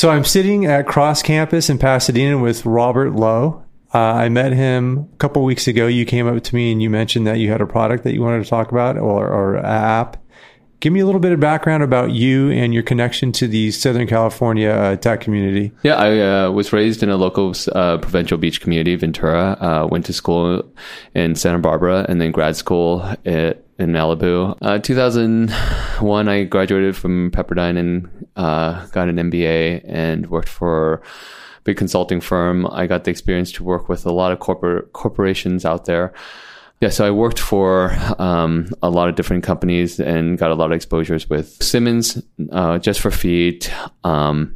So I'm sitting at Cross Campus in Pasadena with Robert Lowe. I met him a couple weeks ago. You came up to me and you mentioned that you had a product that you wanted to talk about or an app. Give me a little bit of background about you and your connection to the Southern California tech community. Yeah, I was raised in a local Provincial Beach community, Ventura. Went to school in Santa Barbara and then grad school in Malibu. 2001, I graduated from Pepperdine and got an MBA and worked for a big consulting firm. I got the experience to work with a lot of corporations out there. Yeah, so I worked for a lot of different companies and got a lot of exposures with Simmons, Just for Feet, and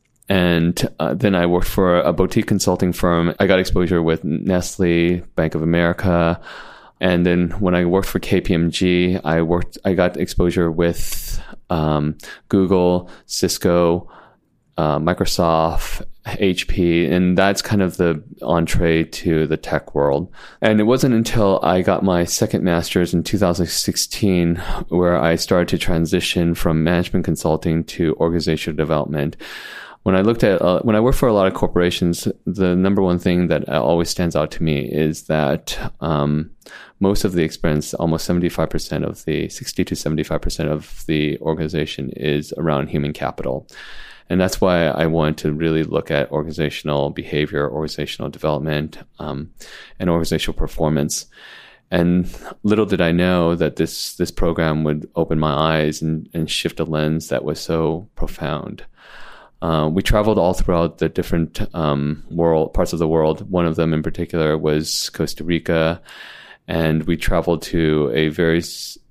then I worked for a boutique consulting firm. I got exposure with Nestle, Bank of America, and then when I worked for KPMG, I got exposure with Google, Cisco, Microsoft, HP, and that's kind of the entree to the tech world. And it wasn't until I got my second master's in 2016 where I started to transition from management consulting to organizational development. When I looked at, when I work for a lot of corporations, the number one thing that always stands out to me is that most of the expense, almost 75% of the 60 to 75% of the organization is around human capital. And that's why I wanted to really look at organizational behavior, organizational development, and organizational performance. And little did I know that this program would open my eyes and shift a lens that was so profound. We traveled all throughout the different parts of the world. One of them in particular was Costa Rica. And we traveled to a very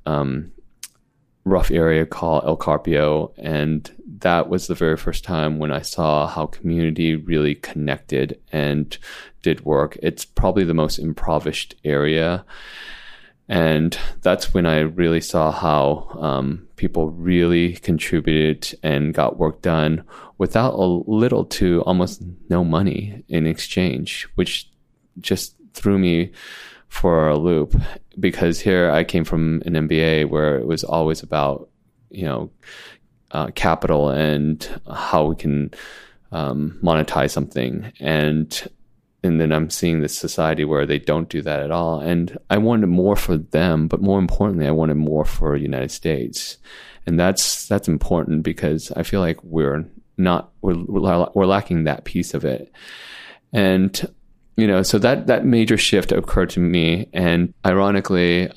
rough area called El Carpio, and that was the very first time when I saw how community really connected and did work. It's probably the most impoverished area, and that's when I really saw how people really contributed and got work done without a little to almost no money in exchange, which just threw me for a loop, because here I came from an MBA where it was always about, capital and how we can monetize something. And then I'm seeing this society where they don't do that at all. And I wanted more for them, but more importantly, I wanted more for the United States. And that's important because I feel like we're lacking that piece of it. And so that major shift occurred to me, and ironically,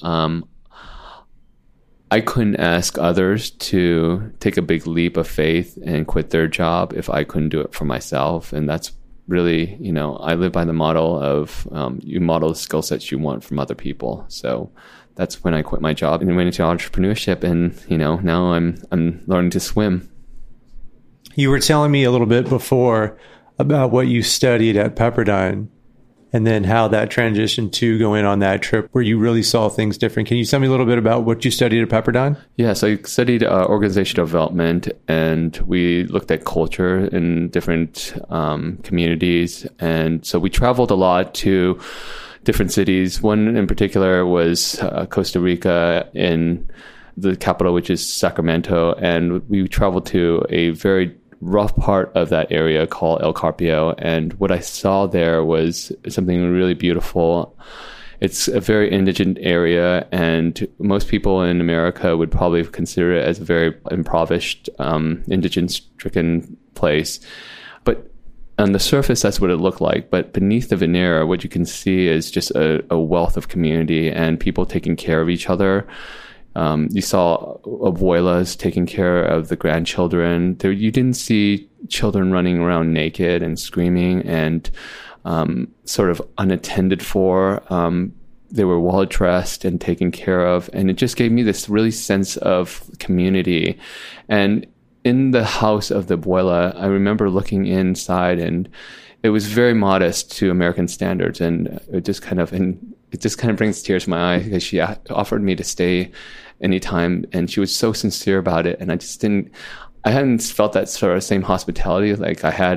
I couldn't ask others to take a big leap of faith and quit their job if I couldn't do it for myself. And that's really, I live by the model of you model the skill sets you want from other people. So that's when I quit my job and went into entrepreneurship, and now I'm learning to swim. You were telling me a little bit before about what you studied at Pepperdine, and then how that transitioned to going on that trip where you really saw things different. Can you tell me a little bit about what you studied at Pepperdine? Yes, I studied organizational development, and we looked at culture in different communities. And so we traveled a lot to different cities. One in particular was Costa Rica, in the capital, which is Sacramento. And we traveled to a very rough part of that area called El Carpio, and what I saw there was something really beautiful. It's a very indigent area, and most people in America would probably consider it as a very impoverished, indigent-stricken place. But on the surface, that's what it looked like. But beneath the veneer, what you can see is just a wealth of community and people taking care of each other. You saw abuelas taking care of the grandchildren. You didn't see children running around naked and screaming and sort of unattended for. They were well dressed and taken care of, and it just gave me this really sense of community. And in the house of the abuela, I remember looking inside, and it was very modest to American standards, and it just kind of brings tears to my eyes, because she offered me to stay anytime, and she was so sincere about it. And I hadn't felt that sort of same hospitality like I had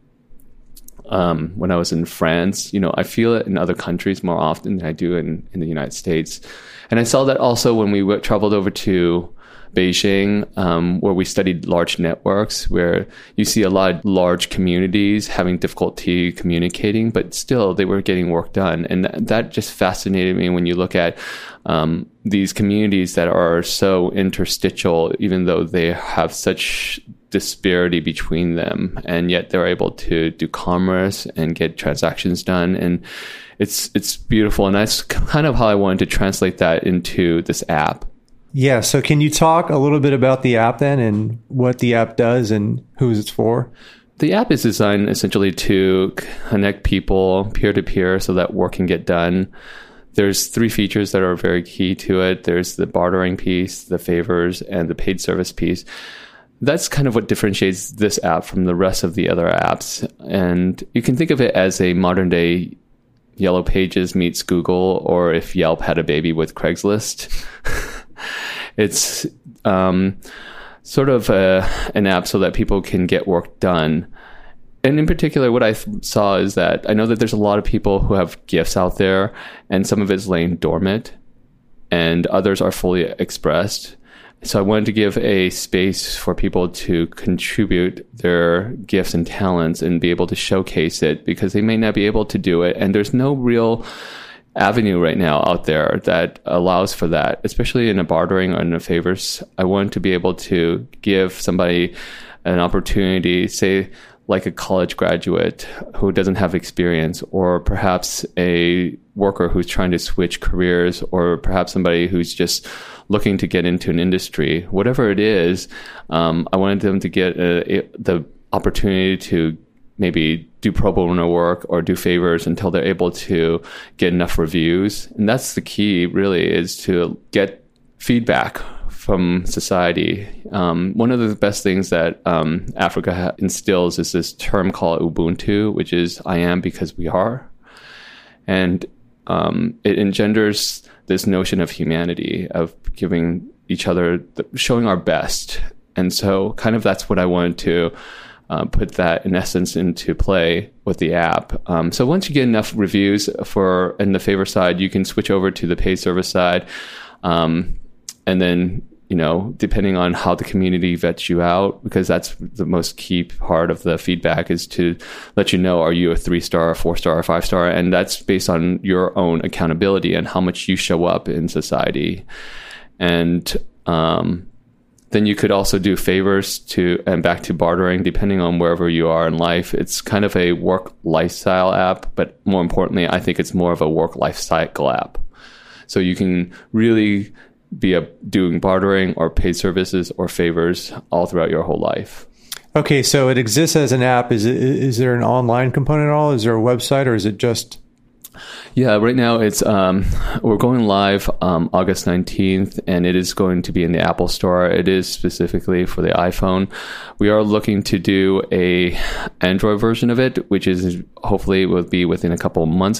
when I was in France. I feel it in other countries more often than I do in the United States. And I saw that also when we traveled over to Beijing, where we studied large networks, where you see a lot of large communities having difficulty communicating, but still they were getting work done. And that just fascinated me when you look at these communities that are so interstitial, even though they have such disparity between them, and yet they're able to do commerce and get transactions done. And it's beautiful. And that's kind of how I wanted to translate that into this app. Yeah. So can you talk a little bit about the app then, and what the app does and who it's for? The app is designed essentially to connect people peer-to-peer so that work can get done. There's 3 features that are very key to it. There's the bartering piece, the favors, and the paid service piece. That's kind of what differentiates this app from the rest of the other apps. And you can think of it as a modern day Yellow Pages meets Google, or if Yelp had a baby with Craigslist. It's sort of an app so that people can get work done. And in particular, what I saw is that I know that there's a lot of people who have gifts out there, and some of it's laying dormant, and others are fully expressed. So I wanted to give a space for people to contribute their gifts and talents and be able to showcase it, because they may not be able to do it. And there's no real avenue right now out there that allows for that, especially in a bartering or in a favors. I wanted to be able to give somebody an opportunity, say, like a college graduate who doesn't have experience, or perhaps a worker who's trying to switch careers, or perhaps somebody who's just looking to get into an industry. Whatever it is, I wanted them to get the opportunity to maybe do pro bono work or do favors until they're able to get enough reviews. And that's the key, really, is to get feedback from society. One of the best things that Africa instills is this term called Ubuntu, which is I am because we are. And it engenders this notion of humanity, of giving each other, showing our best. And so kind of that's what I wanted to put that in essence into play with the app. So once you get enough reviews in the favor side, you can switch over to the paid service side. And then, depending on how the community vets you out, because that's the most key part of the feedback, is to let you know, are you a 3-star, a 4-star, or 5-star? And that's based on your own accountability and how much you show up in society. And then you could also do favors and back to bartering, depending on wherever you are in life. It's kind of a work lifestyle app, but more importantly, I think it's more of a work life cycle app. So you can really be doing bartering or paid services or favors all throughout your whole life. Okay, so it exists as an app. Is there an online component at all? Is there a website, or is it just... Yeah, right now it's we're going live August 19th, and it is going to be in the Apple Store. It is specifically for the iPhone. We are looking to do a Android version of it, which is hopefully will be within a couple of months.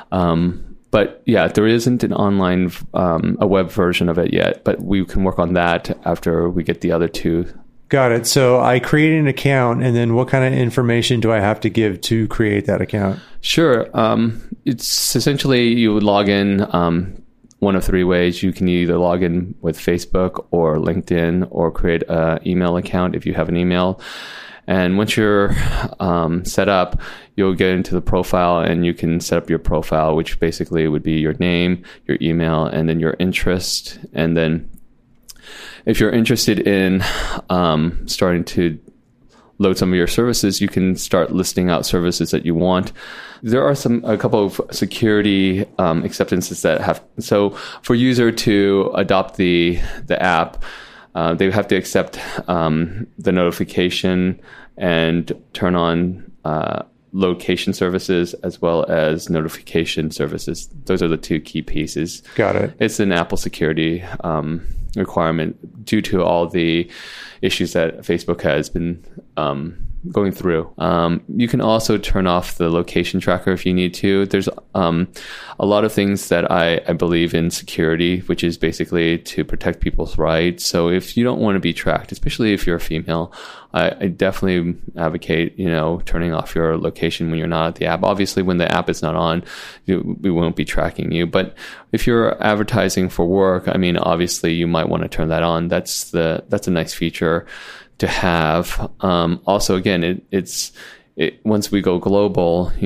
But yeah, there isn't an online, a web version of it yet, but we can work on that after we get the other 2. Got it. So I create an account, and then what kind of information do I have to give to create that account? Sure. It's essentially you would log in one of 3 ways. You can either log in with Facebook or LinkedIn, or create an email account if you have an email. And once you're set up, you'll get into the profile, and you can set up your profile, which basically would be your name, your email, and then your interest. And then if you're interested in starting to load some of your services, you can start listing out services that you want. There are a couple of security acceptances that have. So for user to adopt the app, they have to accept the notification and turn on location services as well as notification services. Those are the 2 key pieces. Got it. It's an Apple security requirement due to all the issues that Facebook has been going through. You can also turn off the location tracker if you need to. There's a lot of things that I believe in security, which is basically to protect people's rights. So if you don't want to be tracked, especially if you're a female, I definitely advocate, turning off your location when you're not at the app. Obviously, when the app is not on, we won't be tracking you. But if you're advertising for work, obviously you might want to turn that on. That's a nice feature to have. Also, again, once we go global, you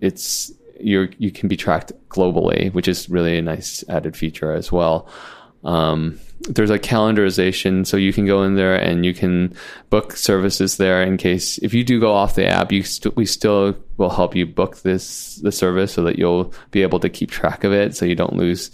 can be tracked globally, which is really a nice added feature as well. There's a calendarization, so you can go in there and you can book services there in case if you do go off the app, we still will help you book the service so that you'll be able to keep track of it, so you don't lose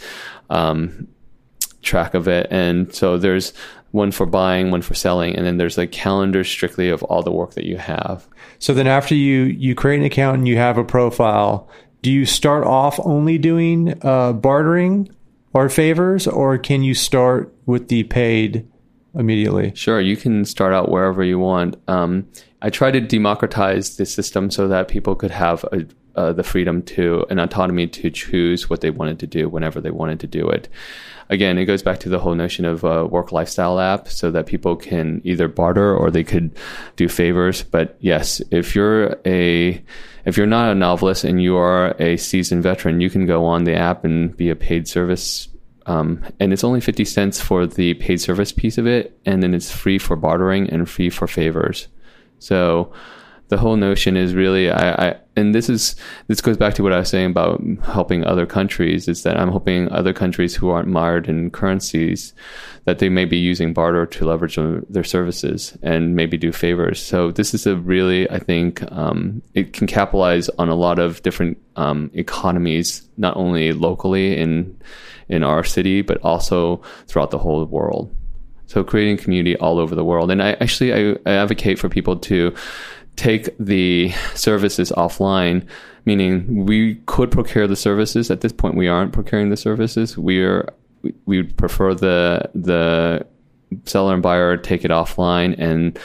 track of it. And so there's one for buying, one for selling, and then there's a calendar strictly of all the work that you have. So then after you create an account and you have a profile, do you start off only doing bartering or favors, or can you start with the paid immediately? Sure, you can start out wherever you want. I try to democratize the system so that people could have the freedom and autonomy to choose what they wanted to do whenever they wanted to do it. Again, it goes back to the whole notion of a work lifestyle app so that people can either barter or they could do favors. But yes, if you're not a novelist and you are a seasoned veteran, you can go on the app and be a paid service. And it's only 50 cents for the paid service piece of it. And then it's free for bartering and free for favors. So the whole notion is really, and this goes back to what I was saying about helping other countries, is that I'm hoping other countries who aren't mired in currencies, that they may be using barter to leverage their services and maybe do favors. So this is a really, I think, it can capitalize on a lot of different economies, not only locally in our city, but also throughout the whole world. So creating community all over the world. And I advocate for people to take the services offline, meaning we could procure the services. At this point, we aren't procuring the services. We prefer the seller and buyer take it offline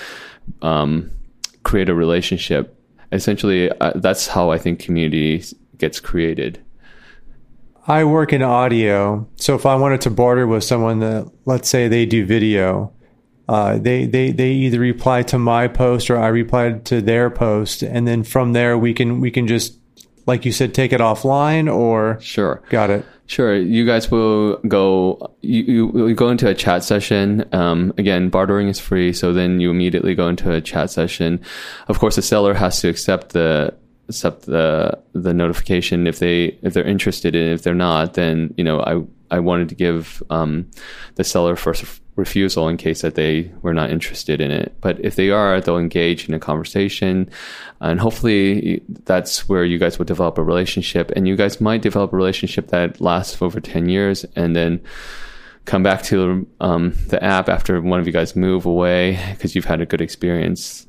and create a relationship. Essentially, that's how I think community gets created. I work in audio, so if I wanted to barter with someone that, let's say they do video, they either reply to my post or I reply to their post, and then from there we can just, like you said, take it offline, or sure, got it. Sure, you guys will go. You go into a chat session. Again, bartering is free, so then you immediately go into a chat session. Of course, the seller has to accept the notification if they're interested in it. If they're not, then I wanted to give the seller first refusal in case that they were not interested in it. But if they are, they'll engage in a conversation, and hopefully that's where you guys will develop a relationship. And you guys might develop a relationship that lasts for over 10 years, and then come back to the app after one of you guys move away because you've had a good experience.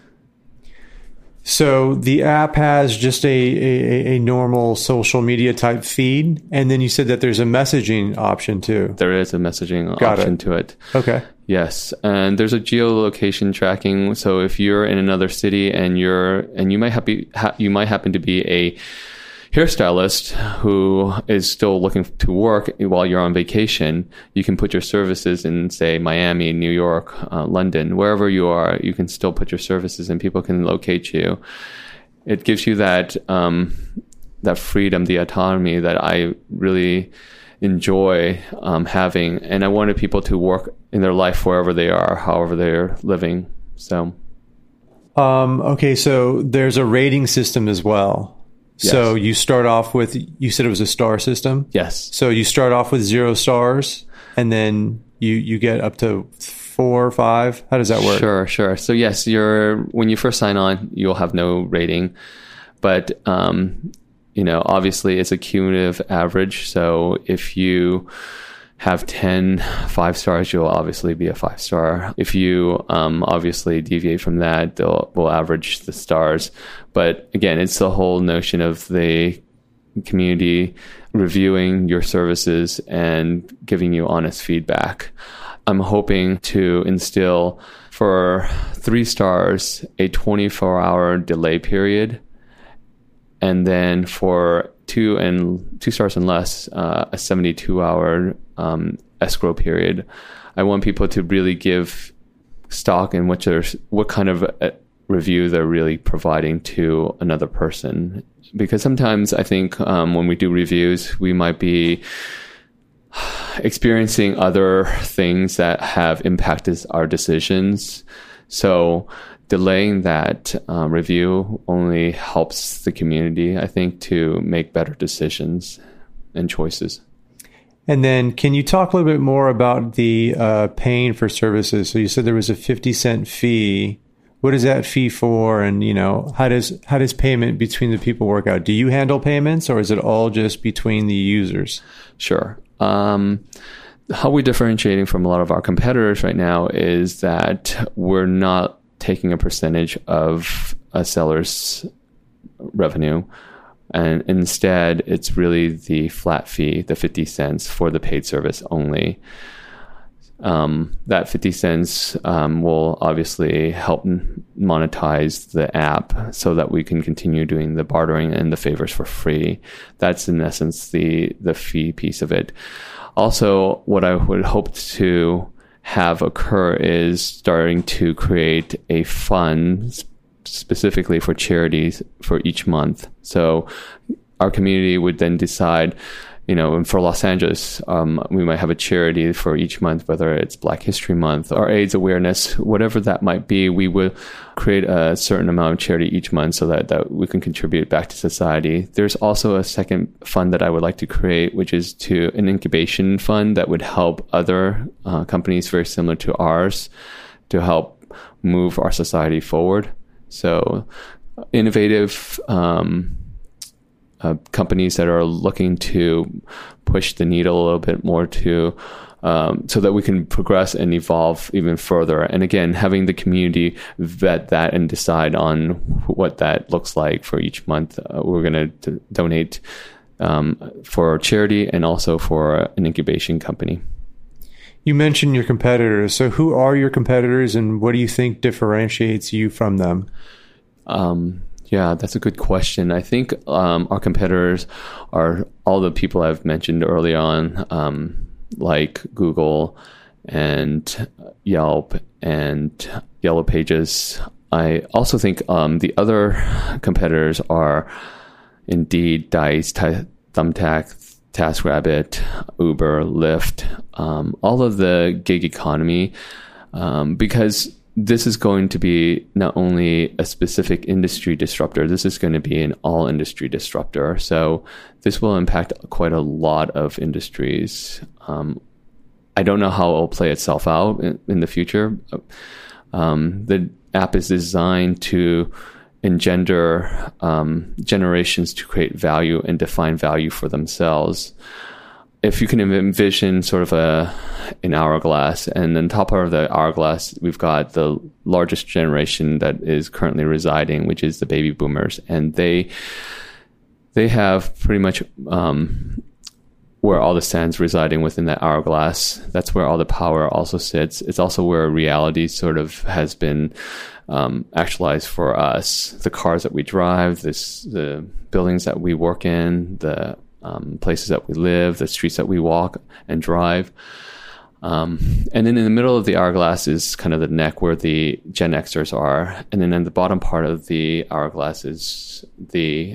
So the app has just a normal social media type feed, and then you said that there's a messaging option too. There is a messaging option to it. Okay. Yes, and there's a geolocation tracking. So if you're in another city and you might happen to be a hairstylist who is still looking to work while you're on vacation, you can put your services in, say, Miami, New York, London, wherever you are. You can still put your services and people can locate you. It gives you that freedom, the autonomy that I really enjoy having. And I wanted people to work in their life wherever they are, however they're living. So, okay, so there's a rating system as well. Yes. So you start off with, you said it was a star system? Yes. So you start off with 0 stars, and then you get up to 4 or 5. How does that work? Sure. So yes, when you first sign on, you'll have no rating, but obviously it's a cumulative average. So if you have 10 5 stars, you'll obviously be a 5-star. If you obviously deviate from that, we'll average the stars. But again, it's the whole notion of the community reviewing your services and giving you honest feedback. I'm hoping to instill For 3 stars, a 24-hour delay period, and then for 2 stars and less, a 72-hour escrow period. I want people to really give stock in what kind of review they're really providing to another person. Because sometimes I think when we do reviews, we might be experiencing other things that have impacted our decisions. So delaying that review only helps the community, I think, to make better decisions and choices. And then can you talk a little bit more about the paying for services? So you said there was a 50-cent fee. What is that fee for? And, how does payment between the people work out? Do you handle payments, or is it all just between the users? Sure. How we're differentiating from a lot of our competitors right now is that we're not taking a percentage of a seller's revenue. And instead, it's really the flat fee, the 50 cents for the paid service only. That 50 cents will obviously help monetize the app so that we can continue doing the bartering and the favors for free. That's in essence the fee piece of it. Also, what I would hope to have occur is starting to create a fund specifically for charities for each month. So our community would then decide, for Los Angeles, we might have a charity for each month, whether it's Black History Month or AIDS awareness, whatever that might be. We will create a certain amount of charity each month so that we can contribute back to society. There's also a second fund that I would like to create, which is an incubation fund that would help other companies very similar to ours to help move our society forward. So innovative companies that are looking to push the needle a little bit more so that we can progress and evolve even further. And again, having the community vet that and decide on what that looks like for each month. We're going to donate for charity and also for an incubation company. You mentioned your competitors. So who are your competitors, and what do you think differentiates you from them? Yeah, that's a good question. I think our competitors are all the people I've mentioned early on, like Google and Yelp and Yellow Pages. I also think the other competitors are Indeed, Dice, Thumbtack, TaskRabbit, Uber, Lyft, all of the gig economy, because this is going to be not only a specific industry disruptor, this is going to be an all industry disruptor. So this will impact quite a lot of industries. I don't know how it will play itself out in the future. The app is designed to engender generations to create value and define value for themselves. If you can envision sort of an hourglass, and then top part of the hourglass, we've got the largest generation that is currently residing, which is the baby boomers, and they have pretty much where all the sand's residing within that hourglass. That's where all the power also sits. It's also where reality sort of has been actualized for us. The cars that we drive, the buildings that we work in, the places that we live, the streets that we walk and drive. And then in the middle of the hourglass is kind of the neck where the Gen Xers are. And then in the bottom part of the hourglass is the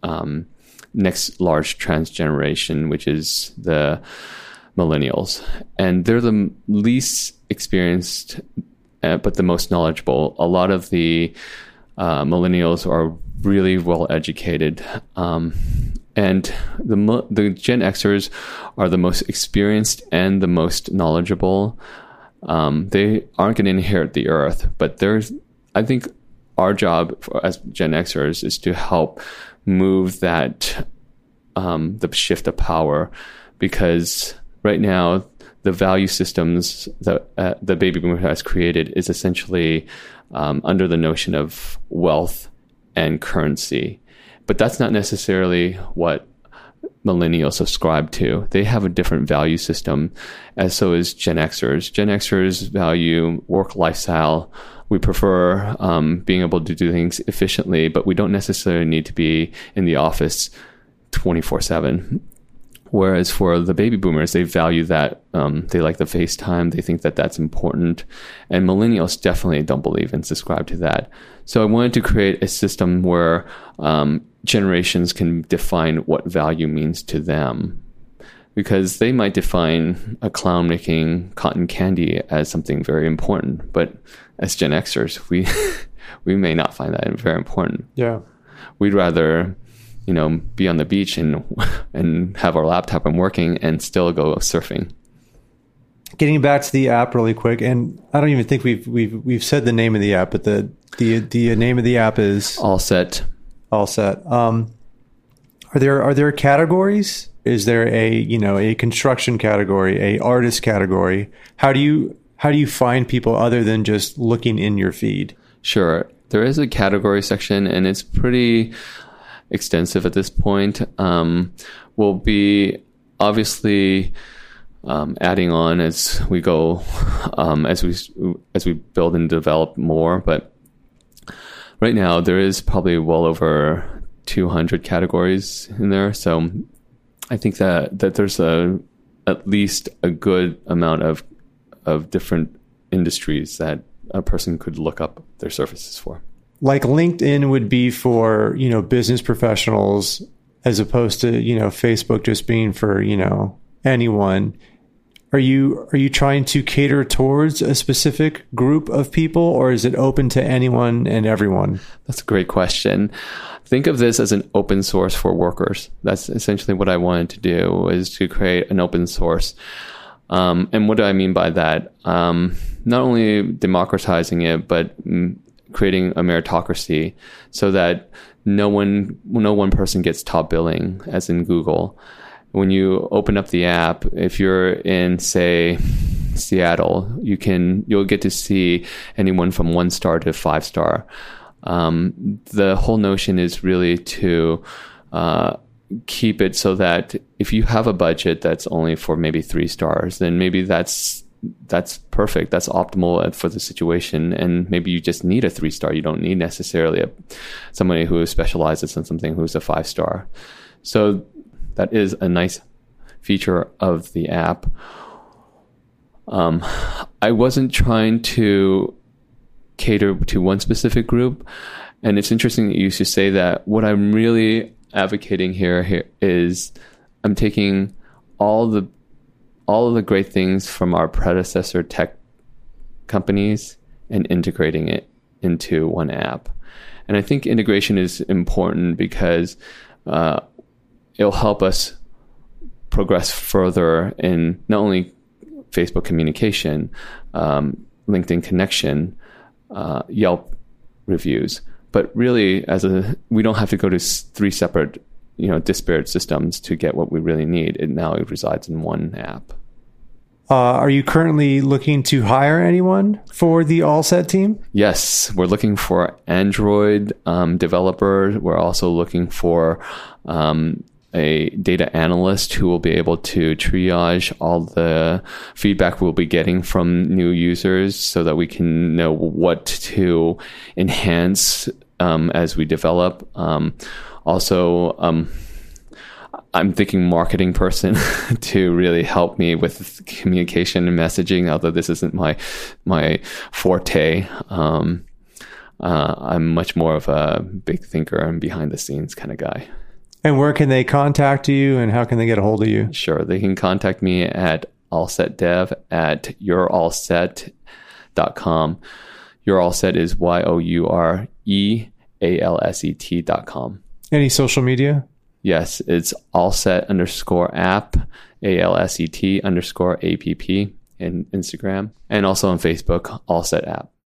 next large trans generation, which is the millennials. And they're the least experienced, but the most knowledgeable. A lot of the millennials are really well educated. And the Gen Xers are the most experienced and the most knowledgeable. They aren't going to inherit the earth, but I think our job as Gen Xers is to help move that, the shift of power, because right now the value systems that the baby boomer has created is essentially under the notion of wealth and currency. But that's not necessarily what millennials subscribe to. They have a different value system, as so is Gen Xers. Gen Xers value work lifestyle. We prefer being able to do things efficiently, but we don't necessarily need to be in the office 24/7. Whereas for the baby boomers, they value that. They like the FaceTime. They think that that's important. And millennials definitely don't believe and subscribe to that. So I wanted to create a system where generations can define what value means to them. Because they might define a clown making cotton candy as something very important. But as Gen Xers, we may not find that very important. Yeah. We'd rather be on the beach and have our laptop and working and still go surfing. Getting back to the app really quick, and I don't even think we've said the name of the app, but the name of the app is All Set. All Set. Are there categories? Is there a construction category, a artist category? How do you find people other than just looking in your feed? Sure, there is a category section, and it's pretty extensive at this point. We'll be obviously adding on as we go, as we build and develop more. But right now there is probably well over 200 categories in there. So I think that there's at least a good amount of different industries that a person could look up their services for. Like LinkedIn would be for, business professionals as opposed to, Facebook just being for, anyone. Are you trying to cater towards a specific group of people, or is it open to anyone and everyone? That's a great question. Think of this as an open source for workers. That's essentially what I wanted to do, is to create an open source. And what do I mean by that? Not only democratizing it, but creating a meritocracy so that no one person gets top billing, as in Google. When you open up the app, if you're in, say, Seattle, you'll get to see anyone from 1 star to 5 star. The whole notion is really to keep it so that if you have a budget that's only for maybe 3 stars, then maybe that's perfect. That's optimal for the situation. And maybe you just need a 3 star. You don't need necessarily somebody who specializes in something who's a 5 star. So that is a nice feature of the app. I wasn't trying to cater to one specific group. And it's interesting that you should say that. What I'm really advocating here is I'm taking all of the great things from our predecessor tech companies and integrating it into one app. And I think integration is important because it'll help us progress further in not only Facebook communication, LinkedIn connection, Yelp reviews, but really we don't have to go to 3 separate, disparate systems to get what we really need. It now resides in one app. Are you currently looking to hire anyone for the All Set team? Yes, we're looking for Android developer. We're also looking for a data analyst who will be able to triage all the feedback we'll be getting from new users so that we can know what to enhance as we develop. I'm thinking marketing person to really help me with communication and messaging, although this isn't my forte. I'm much more of a big thinker and behind the scenes kind of guy. And where can they contact you, and how can they get a hold of you? Sure. They can contact me at allsetdev@yourallset.com. Your Allset is yourealset.com. Any social media? Yes, it's allset_app, ALSET_app in Instagram, and also on Facebook, Allset app.